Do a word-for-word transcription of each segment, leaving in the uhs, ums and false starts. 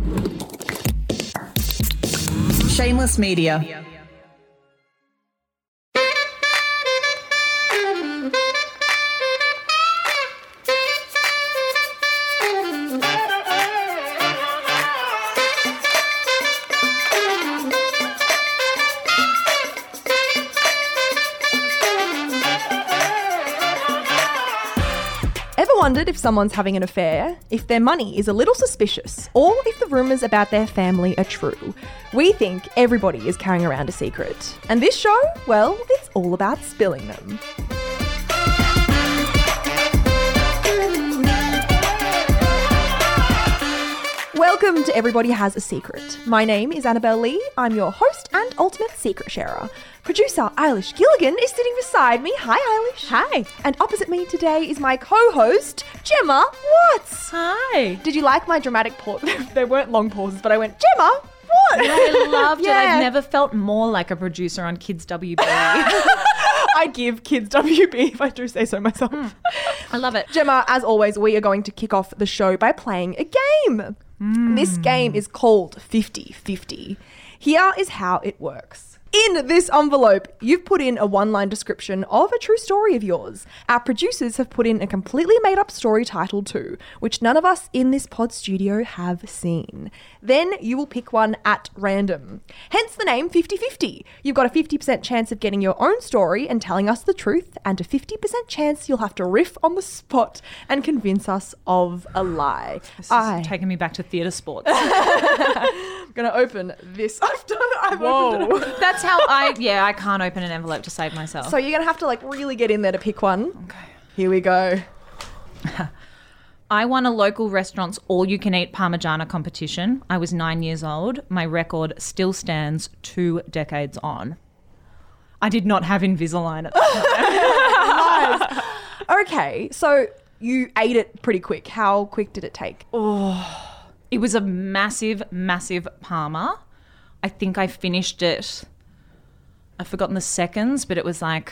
Shameless Media. Wondered if someone's having an affair, if their money is a little suspicious, or if the rumours about their family are true. We think everybody is carrying around a secret. And this show, well, it's all about spilling them. Welcome to Everybody Has a Secret. My name is Annabelle Lee. I'm your host and ultimate secret sharer. Producer Eilish Gilligan is sitting beside me. Hi, Eilish. Hi. And opposite me today is my co-host, Gemma Watts. Hi. Did you like my dramatic pause? There weren't long pauses, but I went, Gemma, what? I loved Yeah. it. I've never felt more like a producer on Kids W B. I give kids W B if I do say so myself. Mm. I love it. Gemma, as always, we are going to kick off the show by playing a game. Mm. This game is called fifty fifty. Here is how it works. In this envelope, you've put in a one-line description of a true story of yours. Our producers have put in a completely made-up story title too, which none of us in this pod studio have seen. Then you will pick one at random. Hence the name fifty fifty. You've got a fifty percent chance of getting your own story and telling us the truth, and a fifty percent chance you'll have to riff on the spot and convince us of a lie. This I... is taking me back to theatre sports. I'm going to open this. I've done it. I've Whoa. opened it. That's how I, yeah, I can't open an envelope to save myself. So you're going to have to like really get in there to pick one. Okay. Here we go. I won a local restaurant's all-you-can-eat Parmigiana competition. I was nine years old. My record still stands two decades on. I did not have Invisalign at the time. Nice. Okay, so you ate it pretty quick. How quick did it take? Oh, it was a massive, massive Parma. I think I finished it, I've forgotten the seconds, but it was like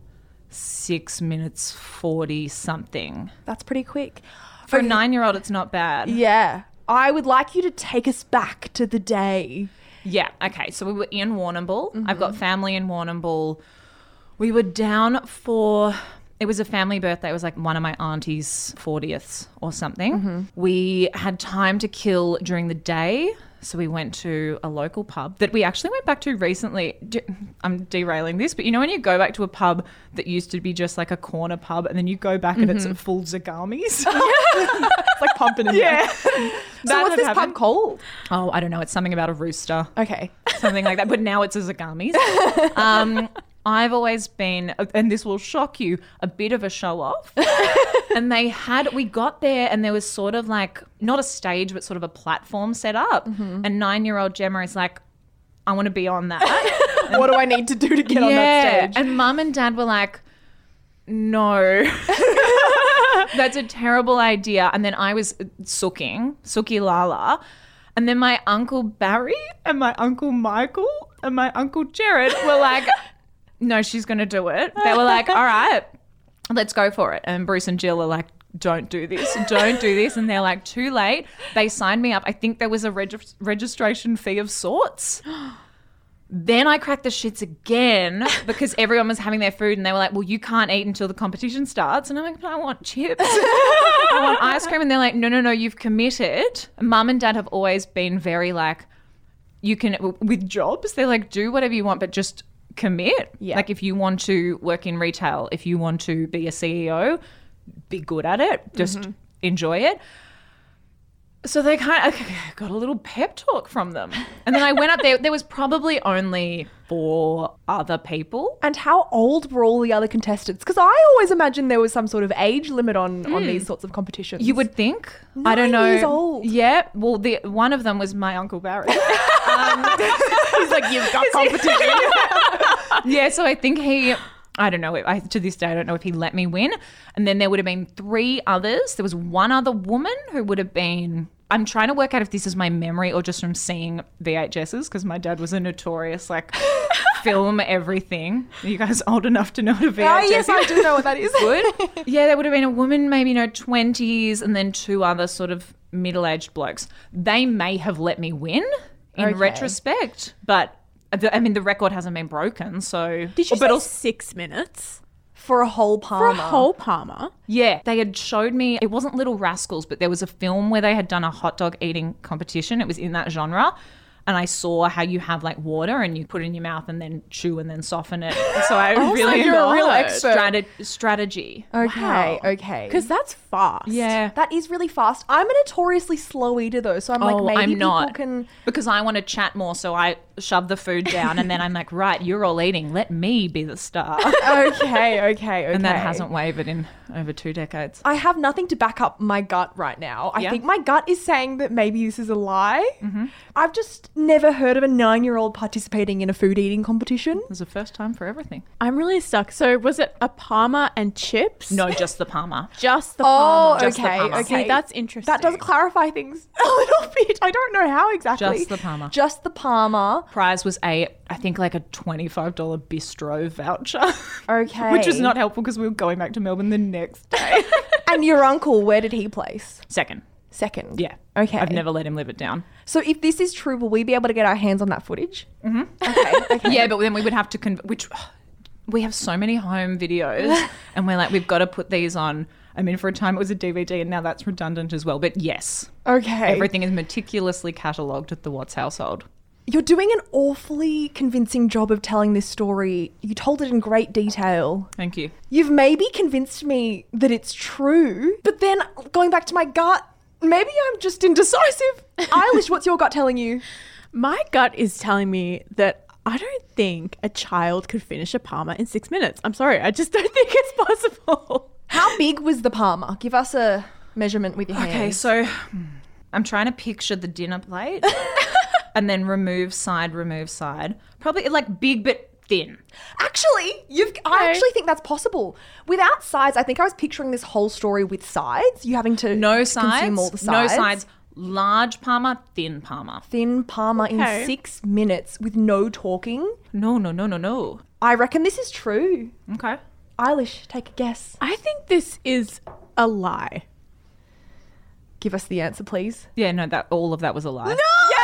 six minutes forty something. That's pretty quick. For okay. a nine-year-old, it's not bad. Yeah. I would like you to take us back to the day. Yeah, okay. So we were in Warrnambool. Mm-hmm. I've got family in Warrnambool. We were down for... It was a family birthday. It was like one of my auntie's fortieths or something. Mm-hmm. We had time to kill during the day. So we went to a local pub that we actually went back to recently. I'm derailing this, but you know when you go back to a pub that used to be just like a corner pub and then you go back mm-hmm. and it's full Zagamis? It's like pumping in yeah. there. So what's this happened. pub called? Oh, I don't know. It's something about a rooster. Okay. Something like that. But now it's a Zagamis. Um, I've always been, and this will shock you, a bit of a show off. And they had, we got there and there was sort of like, not a stage, but sort of a platform set up. Mm-hmm. And nine-year-old Gemma is like, I want to be on that. What do I need to do to get yeah. on that stage? And mum and dad were like, no. That's a terrible idea. And then I was sooking, Suki Lala. And then my Uncle Barry and my Uncle Michael and my Uncle Jared were like, no, she's going to do it. They were like, all right, let's go for it. And Bruce and Jill are like, don't do this, don't do this. And they're like, too late. They signed me up. I think there was a reg- registration fee of sorts. Then I cracked the shits again because everyone was having their food and they were like, well, you can't eat until the competition starts. And I'm like, but I want chips. I want ice cream. And they're like, no, no, no, you've committed. Mum and dad have always been very like, you can, with jobs, they're like, do whatever you want, but just commit. Yeah. Like if you want to work in retail, if you want to be a C E O, be good at it. Just mm-hmm. enjoy it. So they kind of I got a little pep talk from them. And then I went up there. There was probably only four other people. And how old were all the other contestants? Because I always imagined there was some sort of age limit on, mm. on these sorts of competitions. You would think. Nine I don't know. years old. Yeah. Well, the one of them was my Uncle Barry. um, he's like, you've got competition. Yeah. So I think he... I don't know. I, to this day, I don't know if he let me win. And then there would have been three others. There was one other woman who would have been... I'm trying to work out if this is my memory or just from seeing V H S's because my dad was a notorious, like, film everything. Are you guys old enough to know what a V H S is? Oh, yes, I do know what that is. Good. Yeah, there would have been a woman maybe, you know, twenties and then two other sort of middle-aged blokes. They may have let me win in Okay. retrospect, but I mean, the record hasn't been broken, so... Did you but say also- six minutes? For a whole For Palmer. a whole Palmer? Yeah, they had showed me, it wasn't Little Rascals, but there was a film where they had done a hot dog eating competition. It was in that genre. And I saw how you have like water and you put it in your mouth and then chew and then soften it. So I Oh really my You're a real God. expert. Strate- strategy. Okay, Wow. okay. Because that's fast. Yeah. that is really fast. I'm a notoriously slow eater though, so I'm like, Oh, maybe I'm people not. can... Because I want to chat more, so I shove the food down and then I'm like, right, you're all eating. Let me be the star. Okay, okay, okay. And that hasn't wavered in over two decades. I have nothing to back up my gut right now. I Yeah. think my gut is saying that maybe this is a lie. Mm-hmm. I've just never heard of a nine-year-old participating in a food eating competition. There's a first time for everything. I'm really stuck. So was it a Palmer and chips? No, just the Palmer. Just the Oh, Palmer. Just the okay, Palmer. okay. See, that's interesting. That does clarify things a little bit. I don't know how exactly. Just the Palmer. Just the Palmer. Prize was a, I think like a twenty-five dollars bistro voucher. Okay. Which was not helpful because we were going back to Melbourne the next day. And your uncle, where did he place? Second. Second. Yeah. Okay. I've never let him live it down. So if this is true, will we be able to get our hands on that footage? Mm-hmm. Okay. Okay. Yeah, but then we would have to, con- which we have so many home videos and we're like, we've got to put these on. I mean, for a time it was a D V D and now that's redundant as well. But yes, Okay. everything is meticulously catalogued at the Watts household. You're doing an awfully convincing job of telling this story. You told it in great detail. Thank you. You've maybe convinced me that it's true, but then going back to my gut, maybe I'm just indecisive. Eilish, what's your gut telling you? My gut is telling me that I don't think a child could finish a Palmer in six minutes. I'm sorry. I just don't think it's possible. How big was the Palmer? Give us a measurement with your hands. Okay, so hmm, I'm trying to picture the dinner plate and then remove side, remove side. Probably like big but thin. Actually, you've. I Okay. actually think that's possible. Without sides, I think I was picturing this whole story with sides. You having to No consume sides, all the no sides. sides. Large Palmer, thin Palmer. Thin Palmer Okay. in six minutes with no talking. No, no, no, no, no. I reckon this is true. Okay. Eilish, take a guess. I think this is a lie. Give us the answer, please. Yeah, no, that all of that was a lie. Yay!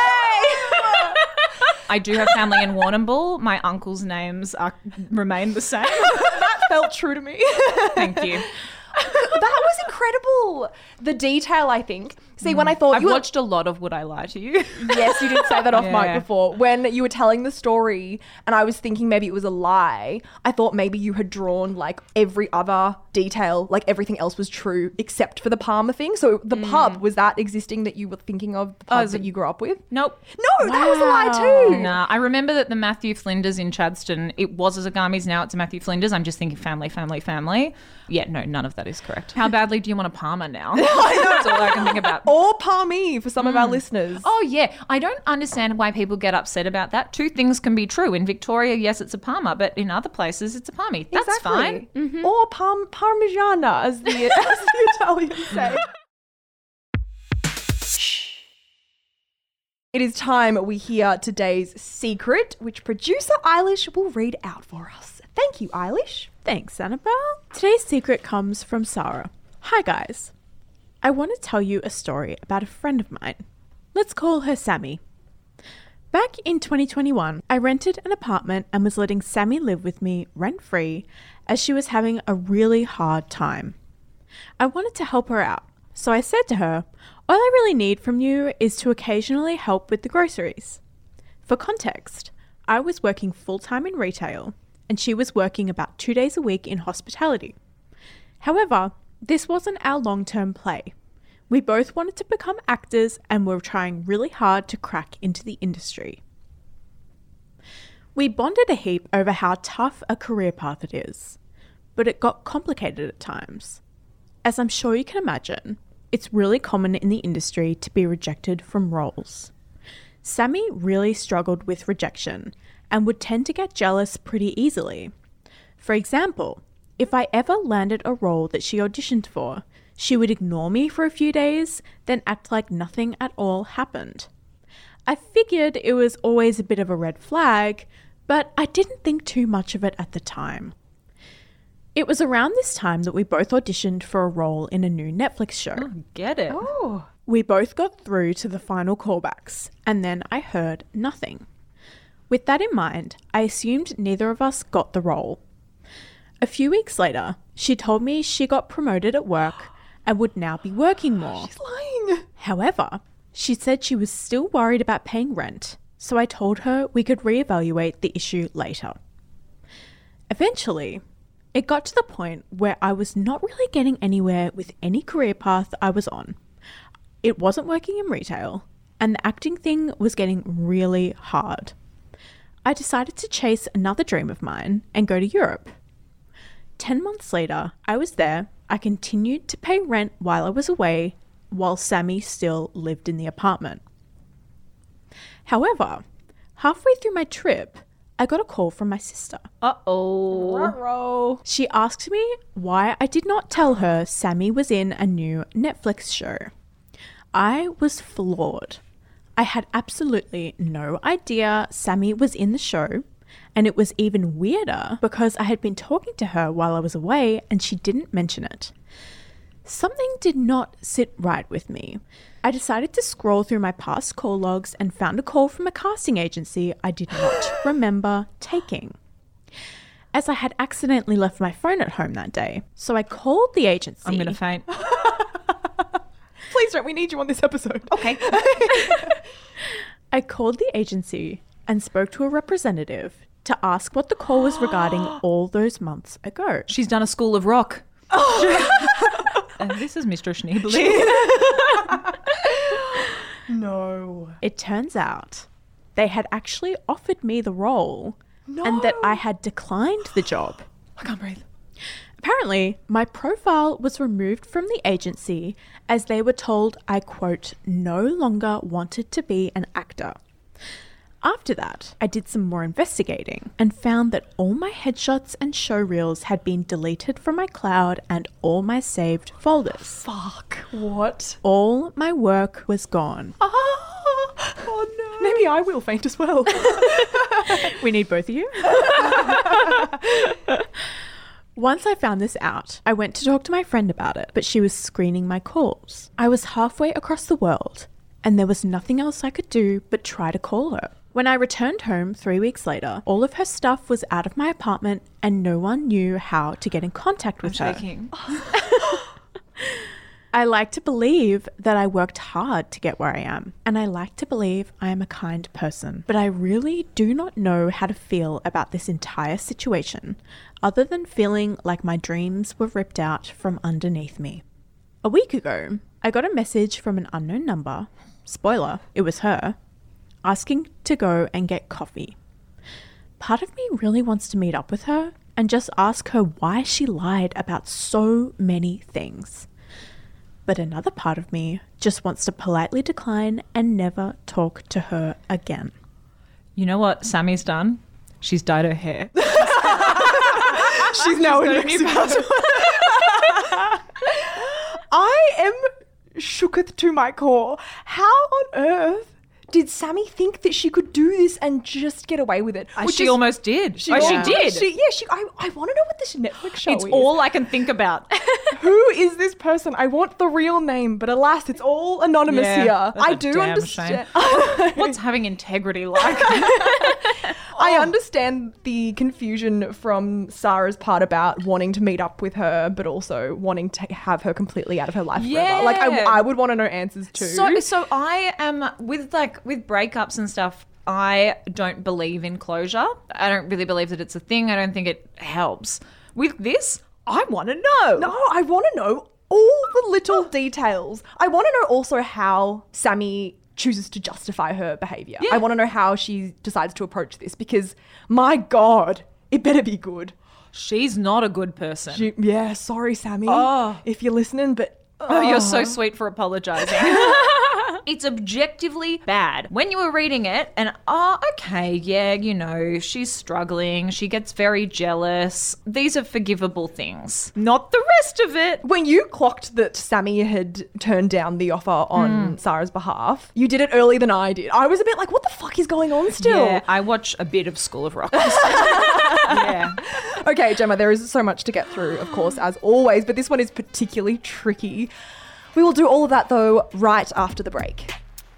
I do have family in Warrnambool. My uncle's names are remain the same. That felt true to me. Thank you. That was incredible. The detail, I think. See, when I thought I've you were- watched a lot of Would I Lie to You? Yes, you did say that off mic Yeah. before. When you were telling the story and I was thinking maybe it was a lie, I thought maybe you had drawn like every other detail, like everything else was true except for the Palmer thing. So the pub, was that existing that you were thinking of, the pub it's that a- you grew up with? Nope. No, that was a lie Wow. too. Nah, I remember that the Matthew Flinders in Chadston, it was a Zagami's, now it's a Matthew Flinders. I'm just thinking family, family, family. Yeah, no, none of that is correct. How badly do you want a Palmer now? That's all I can think about. Or Palmy for some of our listeners. Oh, yeah. I don't understand why people get upset about that. Two things can be true. In Victoria, yes, it's a Palmer, but in other places, it's a Palmy. That's fine. Exactly. Or Parm- Parmigiana, as the, as the Italians say. It is time we hear today's secret, which producer Eilish will read out for us. Thank you, Eilish. Thanks, Annabelle. Today's secret comes from Sarah. Hi, guys. I want to tell you a story about a friend of mine. Let's call her Sammy. Back in twenty twenty-one, I rented an apartment and was letting Sammy live with me rent-free as she was having a really hard time. I wanted to help her out, so I said to her, all I really need from you is to occasionally help with the groceries. For context, I was working full-time in retail and she was working about two days a week in hospitality. However, this wasn't our long-term play. We both wanted to become actors and were trying really hard to crack into the industry. We bonded a heap over how tough a career path it is, but it got complicated at times. As I'm sure you can imagine, it's really common in the industry to be rejected from roles. Sammy really struggled with rejection and would tend to get jealous pretty easily. For example, if I ever landed a role that she auditioned for, she would ignore me for a few days, then act like nothing at all happened. I figured it was always a bit of a red flag, but I didn't think too much of it at the time. It was around this time that we both auditioned for a role in a new Netflix show. Get it. Oh. We both got through to the final callbacks, and then I heard nothing. With that in mind, I assumed neither of us got the role. A few weeks later, she told me she got promoted at work and would now be working more. She's lying. However, she said she was still worried about paying rent, so I told her we could reevaluate the issue later. Eventually, it got to the point where I was not really getting anywhere with any career path I was on. It wasn't working in retail, and the acting thing was getting really hard. I decided to chase another dream of mine and go to Europe. Ten months later, I was there. I continued to pay rent while I was away, while Sammy still lived in the apartment. However, halfway through my trip, I got a call from my sister. Uh-oh. Ruh-roh. She asked me why I did not tell her Sammy was in a new Netflix show. I was floored. I had absolutely no idea Sammy was in the show, and it was even weirder because I had been talking to her while I was away and she didn't mention it. Something did not sit right with me. I decided to scroll through my past call logs and found a call from a casting agency I did not remember taking, as I had accidentally left my phone at home that day. So I called the agency. I'm going to faint. Please don't. We need you on this episode. Okay. I called the agency and spoke to a representative to ask what the call was regarding all those months ago. She's done a School of Rock. And this is Mistress Schneebly. No. It turns out they had actually offered me the role and that I had declined the job. I can't breathe. Apparently, my profile was removed from the agency as they were told I, quote, no longer wanted to be an actor. After that, I did some more investigating and found that all my headshots and show reels had been deleted from my cloud and all my saved folders. Fuck. What? All my work was gone. Oh, oh no. Maybe I will faint as well. We need both of you. Once I found this out, I went to talk to my friend about it, but she was screening my calls. I was halfway across the world, and there was nothing else I could do but try to call her. When I returned home three weeks later, all of her stuff was out of my apartment and no one knew how to get in contact with I'm her. shaking. I like to believe that I worked hard to get where I am, and I like to believe I am a kind person, but I really do not know how to feel about this entire situation, other than feeling like my dreams were ripped out from underneath me. A week ago, I got a message from an unknown number, spoiler, it was her, asking to go and get coffee. Part of me really wants to meet up with her and just ask her why she lied about so many things. But another part of me just wants to politely decline and never talk to her again. You know what Sammy's done? She's dyed her hair. She's now in Mexico. I am shooketh to my core. How on earth did Sammy think that she could do this and just get away with it? Uh, Which she is- almost did. She oh, al- she did. She, yeah, she, I, I want to know what this Netflix show It's is. all I can think about. Who is this person? I want the real name, but alas, it's all anonymous Yeah, here. that's I a do damn understand. What's having integrity like? I understand the confusion from Sarah's part about wanting to meet up with her, but also wanting to have her completely out of her life forever. Like, I, Yeah. I would want to know answers too. So, so I am with like with breakups and stuff. I don't believe in closure. I don't really believe that it's a thing. I don't think it helps. With this, I want to know. No, I want to know all the little details. I want to know also how Sammy chooses to justify her behavior. Yeah. I want to know how she decides to approach this because, my God, it better be good. She's not a good person. She, yeah, sorry, Sammy, Oh. if you're listening, but Oh, you're so sweet for apologizing. It's objectively bad. When you were reading it and, oh, okay, yeah, you know, she's struggling. She gets very jealous. These are forgivable things. Not the rest of it. when you clocked that Sammy had turned down the offer on Sarah's behalf, you did it earlier than I did. I was a bit like, what the fuck is going on still? Yeah, I watch a bit of School of Rock. Yeah. Okay, Gemma, there is so much to get through, of course, as always, but this one is particularly tricky. We will do all of that though right after the break.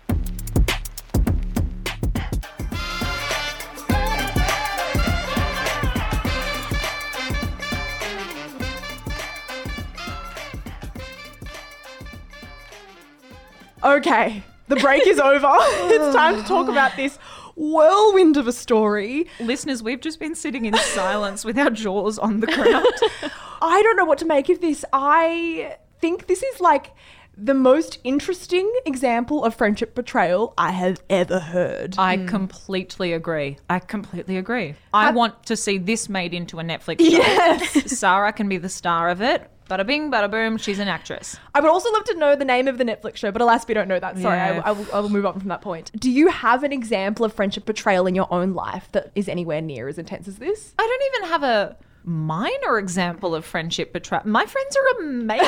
Okay, the break is over. It's time to talk about this whirlwind of a story. Listeners, we've just been sitting in silence with our jaws on the ground. I don't know what to make of this. I think this is like the most interesting example of friendship betrayal I have ever heard. I completely agree. I completely agree. I Have- want to see this made into a Netflix show. Yes. Sarah can be the star of it. Bada bing, bada boom, she's an actress. I would also love to know the name of the Netflix show, but alas, we don't know that. Sorry, Yeah. I, I, will, I will move on from that point. Do you have an example of friendship betrayal in your own life that is anywhere near as intense as this? I don't even have a minor example of friendship betrayal. My friends are amazing.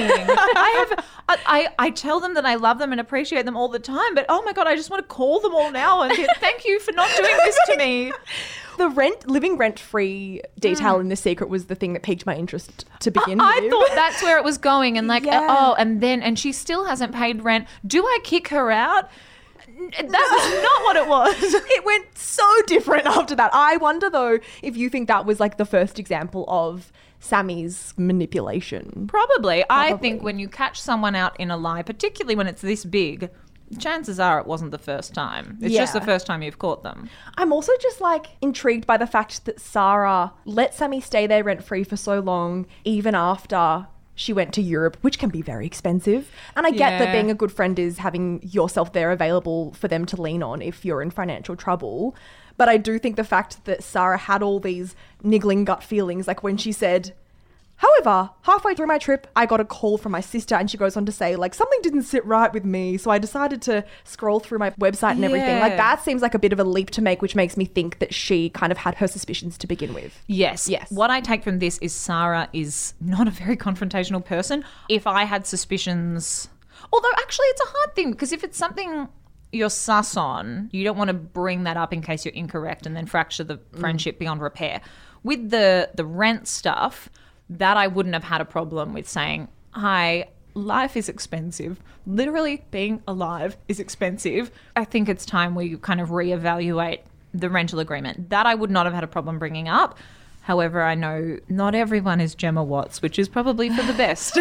I have, I, I, I tell them that I love them and appreciate them all the time, but oh my God, I just want to call them all now and get, thank you for not doing this to me. The rent, living rent-free detail in The Secret was the thing that piqued my interest to begin I with. thought that's where it was going, and like, Yeah. oh, and then, and she still hasn't paid rent. Do I kick her out? That was not what it was. It went so different after that. I wonder though if you think that was like the first example of Sammy's manipulation. Probably. I Probably. think when you catch someone out in a lie, particularly when it's this big, chances are it wasn't the first time. It's just Yeah. the first time you've caught them. I'm also just like intrigued by the fact that Sarah let Sammy stay there rent free for so long, even after she went to Europe, which can be very expensive. And I get that Yeah. being a good friend is having yourself there available for them to lean on if you're in financial trouble. But I do think the fact that Sarah had all these niggling gut feelings, like when she said, however, halfway through my trip, I got a call from my sister and she goes on to say, like, something didn't sit right with me. So I decided to scroll through my website and everything. Like, Yeah. that seems like a bit of a leap to make, which makes me think that she kind of had her suspicions to begin with. Yes. Yes. What I take from this is Sarah is not a very confrontational person. If I had suspicions, although actually it's a hard thing because if it's something you're sus on, you don't want to bring that up in case you're incorrect and then fracture the friendship beyond repair. With the the rent stuff, that I wouldn't have had a problem with saying, hi, life is expensive. Literally being alive is expensive. I think it's time we kind of reevaluate the rental agreement. That I would not have had a problem bringing up. However, I know not everyone is Gemma Watts, which is probably for the best.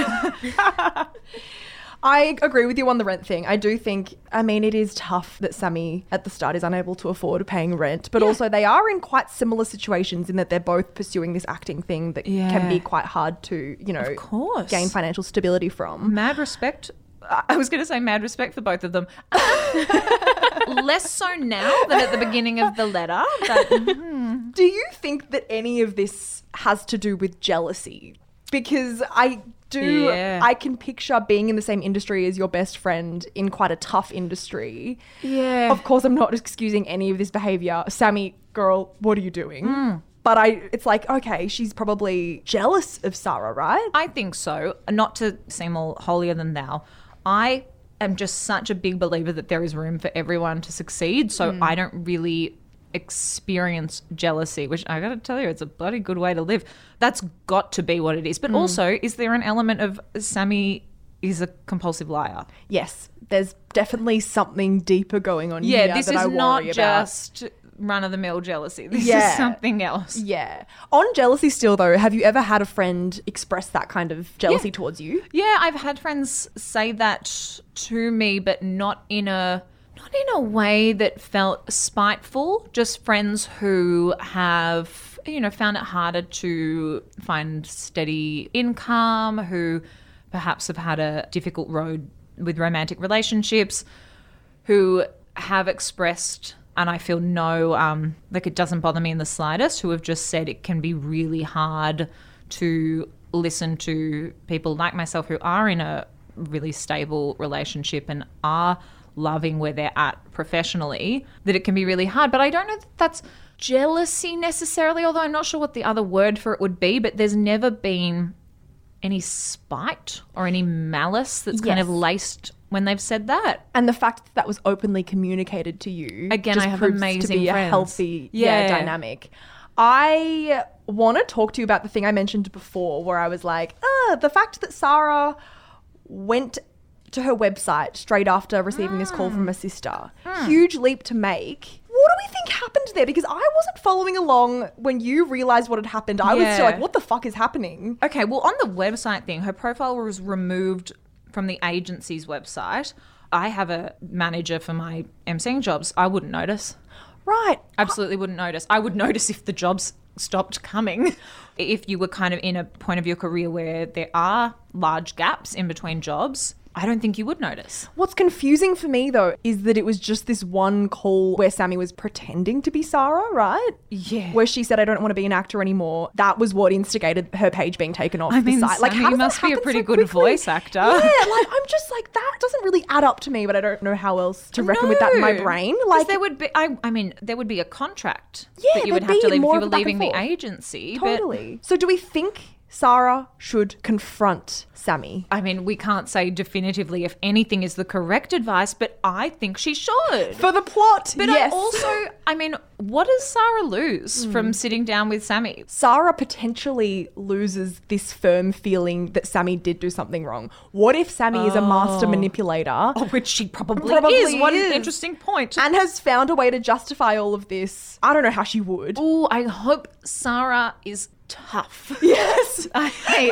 I agree with you on the rent thing. I do think, I mean, it is tough that Sammy at the start is unable to afford paying rent, but also they are in quite similar situations in that they're both pursuing this acting thing that Yeah. can be quite hard to, you know, Of course. gain financial stability from. Mad respect. I was going to say mad respect for both of them. Less so now than at the beginning of the letter. But Do you think that any of this has to do with jealousy? Because I do, Yeah. I can picture being in the same industry as your best friend in quite a tough industry. yeah. Of course, I'm not excusing any of this behavior. Sammy, girl, what are you doing? Hmm. But I, it's like, okay, she's probably jealous of Sarah, right? I think so. Not to seem all holier than thou. I am just such a big believer that there is room for everyone to succeed. So I don't really experience jealousy, which I got to tell you, it's a bloody good way to live. That's got to be what it is. But also, is there an element of Sammy is a compulsive liar? Yes, there's definitely something deeper going on Yeah, here this that is I worry not about. just run-of-the-mill jealousy. This Yeah. is something else. Yeah. On jealousy still, though, have you ever had a friend express that kind of jealousy Yeah. towards you? Yeah, I've had friends say that to me, but not in a not in a way that felt spiteful. Just friends who have, you know, found it harder to find steady income, who perhaps have had a difficult road with romantic relationships, who have expressed, and I feel no, um, like it doesn't bother me in the slightest, who have just said it can be really hard to listen to people like myself who are in a really stable relationship and are loving where they're at professionally, that it can be really hard. But I don't know that that's jealousy necessarily, although I'm not sure what the other word for it would be, but there's never been any spite or any malice that's kind of Yes. laced when they've said that. And the fact that that was openly communicated to you Again, just I have proves to amazing be a friends. healthy yeah. Yeah. dynamic. I want to talk to you about the thing I mentioned before where I was like, ah, the fact that Sarah went to her website straight after receiving this call from her sister. Huge leap to make. What do we think happened there? Because I wasn't following along when you realised what had happened. I was still Yeah. like, what the fuck is happening? Okay, well, on the website thing, her profile was removed from the agency's website. I have a manager for my emceeing jobs. I wouldn't notice. Right. Absolutely wouldn't notice. I would notice if the jobs stopped coming. If you were kind of in a point of your career where there are large gaps in between jobs, I don't think you would notice. What's confusing for me, though, is that it was just this one call where Sammy was pretending to be Sarah, right? Yeah. Where she said, I don't want to be an actor anymore. That was what instigated her page being taken off I mean, the site. Like, Sammy how does must that be a happen pretty so good quickly? voice actor. Yeah, like, I'm just like, that doesn't really add up to me, but I don't know how else to reckon with that in my No. brain. 'Cause Like, there would be, I, I mean, there would be a contract Yeah, that you would there'd have to be leave if more you of were a back and leaving the forth. agency. totally. So do we think Sarah should confront Sammy? But I mean, we can't say definitively if anything is the correct advice, but I think she should. For the plot, But yes. I also, I mean, what does Sarah lose Hmm. from sitting down with Sammy? Sarah potentially loses this firm feeling that Sammy did do something wrong. What if Sammy is a master manipulator Oh, which she probably, Probably is. What is. an interesting point. and has found a way to justify all of this? I don't know how she would. Oh, I hope Sarah is tough. Yes. I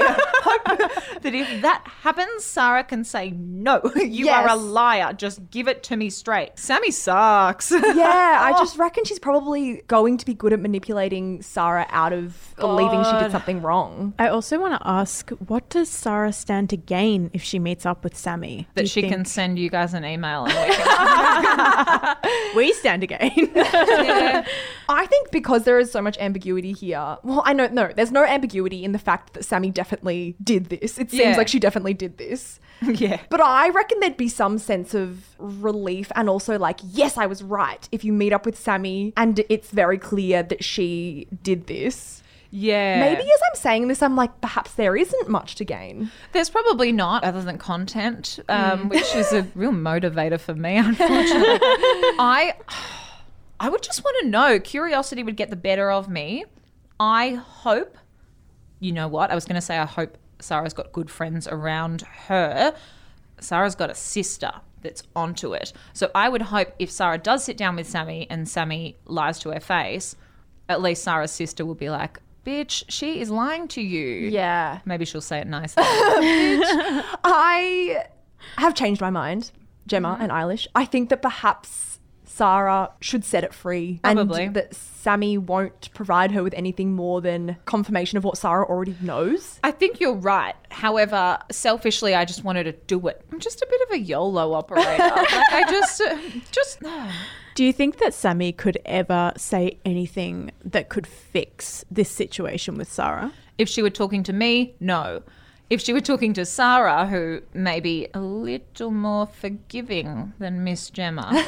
hope that if that happens, Sarah can say, no, you Yes. are a liar. Just give it to me straight. Sammy sucks. Yeah, I just reckon she's probably going to be good at manipulating Sarah out of believing she did God. something wrong. I also want to ask, what does Sarah stand to gain if she meets up with Sammy? Do That you she can think- send you guys an email and we can We stand to gain. I think because there is so much ambiguity here. Well, I know, no, there's no ambiguity in the fact that Sammy definitely did this. It seems Yeah. like she definitely did this. Yeah. But I reckon there'd be some sense of relief and also like, yes, I was right. If you meet up with Sammy and it's very clear that she did this. Yeah. Maybe as I'm saying this, I'm like, perhaps there isn't much to gain. There's probably not, other than content, um, which is a real motivator for me, unfortunately. I, I would just want to know. Curiosity would get the better of me. I hope, you know what? I was going to say I hope Sarah's got good friends around her. Sarah's got a sister that's onto it. So I would hope if Sarah does sit down with Sammy and Sammy lies to her face, at least Sarah's sister will be like, bitch, she is lying to you. Yeah. Maybe she'll say it nicely. I have changed my mind, Gemma and Eilish. I think that perhaps Sarah should set it free. Probably. And that Sammy won't provide her with anything more than confirmation of what Sarah already knows. I think you're right. However, selfishly, I just wanted to do it. I'm just a bit of a YOLO operator. Like, I just, uh, just. Do you think that Sammy could ever say anything that could fix this situation with Sarah? If she were talking to me, no. If she were talking to Sarah, who may be a little more forgiving than Miss Gemma,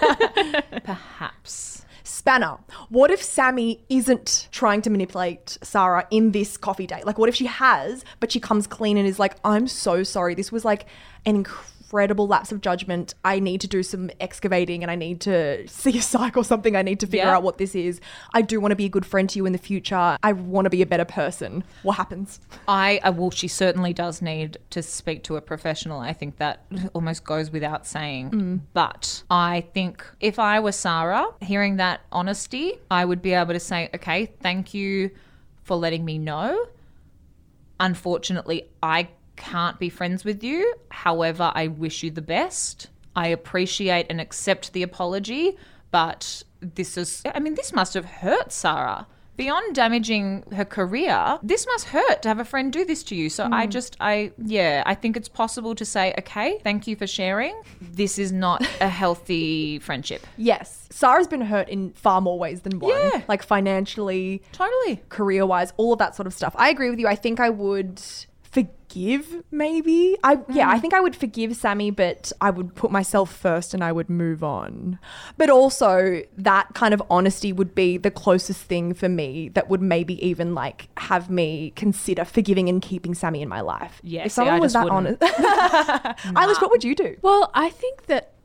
perhaps. Spanner. What if Sammy isn't trying to manipulate Sarah in this coffee date? Like, what if she has, but she comes clean and is like, I'm so sorry. This was like an incredible lapse of judgment. I need to do some excavating and I need to see a psych or something. I need to figure Yeah. out what this is. I do want to be a good friend to you in the future. I want to be a better person. What happens? I, uh, well, she certainly does need to speak to a professional. I think that almost goes without saying. But I think if I were Sarah, hearing that honesty, I would be able to say, okay, thank you for letting me know. Unfortunately, I can't be friends with you. However, I wish you the best. I appreciate and accept the apology, but this is, I mean, this must have hurt Sarah. Beyond damaging her career, this must hurt to have a friend do this to you. So I just, I, yeah, I think it's possible to say, okay, thank you for sharing. This is not a healthy friendship. Yes. Sarah's been hurt in far more ways than one. Yeah. Like financially, Totally. career-wise, all of that sort of stuff. I agree with you. I think I would forgive, maybe. I yeah, I think I would forgive Sammy, but I would put myself first and I would move on. But also, that kind of honesty would be the closest thing for me that would maybe even like have me consider forgiving and keeping Sammy in my life. Yeah, if see, someone I was just that wouldn't. honest. Eilish, what would you do? Well, I think that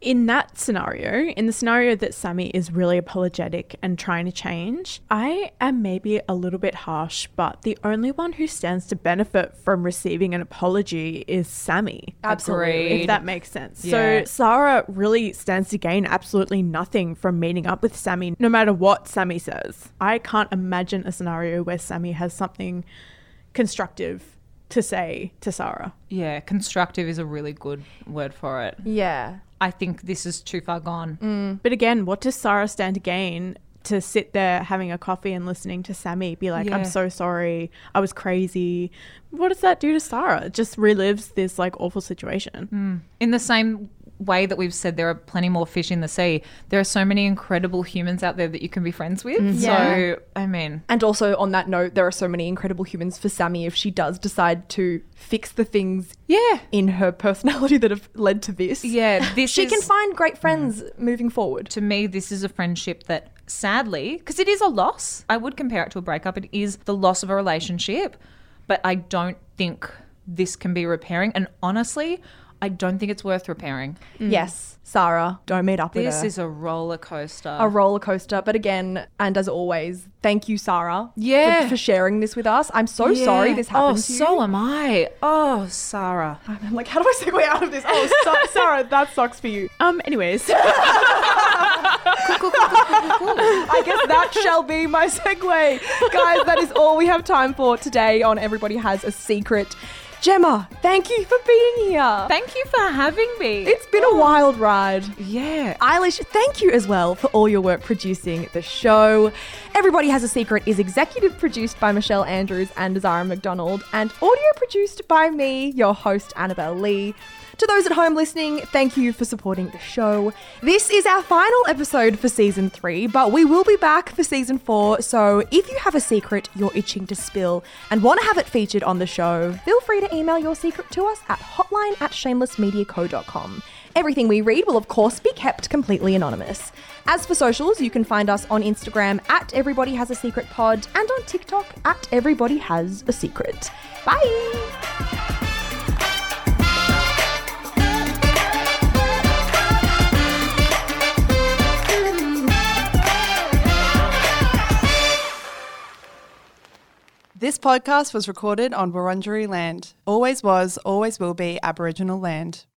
in that scenario, in the scenario that Sammy is really apologetic and trying to change, I am maybe a little bit harsh, but the only one who stands to benefit from receiving an apology is Sammy. Absolutely. If that makes sense. Yeah. So Sarah really stands to gain absolutely nothing from meeting up with Sammy, no matter what Sammy says. I can't imagine a scenario where Sammy has something constructive to say to Sarah. Yeah, constructive is a really good word for it. Yeah. I think this is too far gone. But again, what does Sarah stand to gain to sit there having a coffee and listening to Sammy be like, Yeah. I'm so sorry, I was crazy? What does that do to Sarah? It just relives this like awful situation. In the same way that we've said there are plenty more fish in the sea, there are so many incredible humans out there that you can be friends with. Yeah. So, I mean, And also on that note, there are so many incredible humans for Sammy if she does decide to fix the things yeah. in her personality that have led to this. Yeah, this She is, can find great friends moving forward. to me, this is a friendship that sadly, because it is a loss, I would compare it to a breakup. It is the loss of a relationship, but I don't think this can be repairing. And honestly, I don't think it's worth repairing. Yes, Sarah, don't meet up with This her. is a roller coaster. a roller coaster. But again, and as always, thank you, Sarah, Yeah. for, for sharing this with us. I'm so sorry this happened Oh, to you. so am I. Oh, Sarah. I'm like, how do I segue out of this? Oh, so- Sarah, that sucks for you. Um, anyways, I guess that shall be my segue. Guys, that is all we have time for today on Everybody Has a Secret. Gemma, thank you for being here. Thank you for having me. It's been a wild ride. yeah. Eilish, thank you as well for all your work producing the show. Everybody Has a Secret is executive produced by Michelle Andrews and Zara McDonald, and audio produced by me, your host, Annabelle Lee. To those at home listening, thank you for supporting the show. This is our final episode for season three, but we will be back for season four. So if you have a secret you're itching to spill and want to have it featured on the show, feel free to email your secret to us at hotline at shameless media co dot com. Everything we read will, of course, be kept completely anonymous. As for socials, you can find us on Instagram at Everybody Has a Secret Pod and on TikTok at Everybody Has a Secret. Bye! This podcast was recorded on Wurundjeri land. Always was, always will be Aboriginal land.